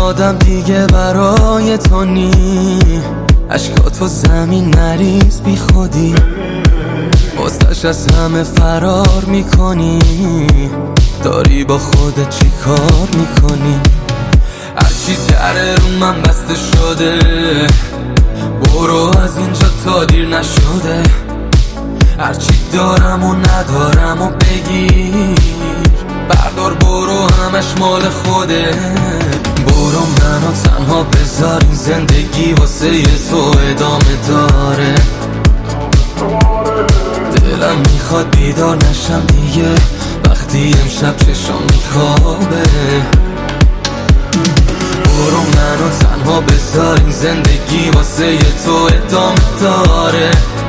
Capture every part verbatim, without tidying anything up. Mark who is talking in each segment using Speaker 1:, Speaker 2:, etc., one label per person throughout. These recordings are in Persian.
Speaker 1: آدم دیگه برای تو نی، عشقاتو زمین نریز بی خودی، واسش از همه فرار میکنی، داری با خودت چی کار میکنی؟ هرچی در رو من بسته شده، برو از اینجا تا دیر نشده، هرچی دارم و ندارم و بگیر، بردار برو همش مال خوده، برو منو تنها بذار، این زندگی واسه تو ادامه داره، دلم میخواد بیدار نشم دیگه وقتی امشب چشم میخوابه، برو منو تنها بذار، این زندگی واسه تو ادامه داره،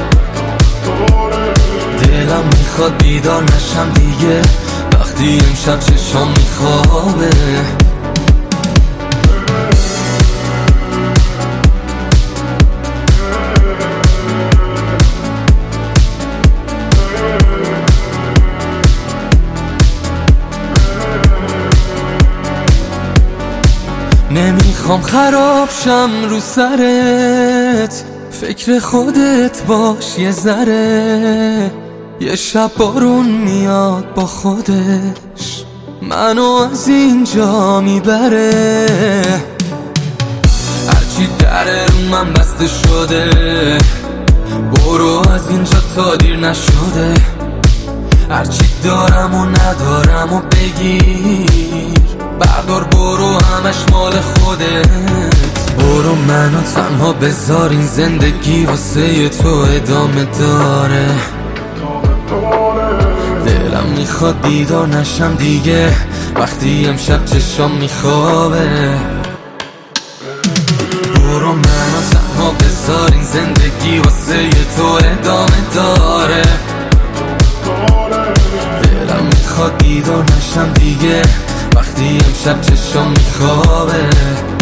Speaker 1: دلم میخواد بیدار نشم دیگه وقتی امشب چشم میخوابه. نمیخوام خراب شم رو سرت، فکر خودت باش یه ذره، یه شب بارون میاد با خودش منو از اینجا میبره، هرچی در رو من بسته شده، برو از اینجا تا دیر نشده، هرچی دارم و ندارم و بگیر، بردار برو همش مال خودت، برو منو تنها بذار، این زندگی واسه تو ادامه داره، دلم میخواد بیدار نشم دیگه وقتی امشب چشم میخوابه، برو منو تنها بذار، این زندگی واسه تو ادامه داره، دلم میخواد بیدار نشم دیگه وقتی امشب چشم میخوابه.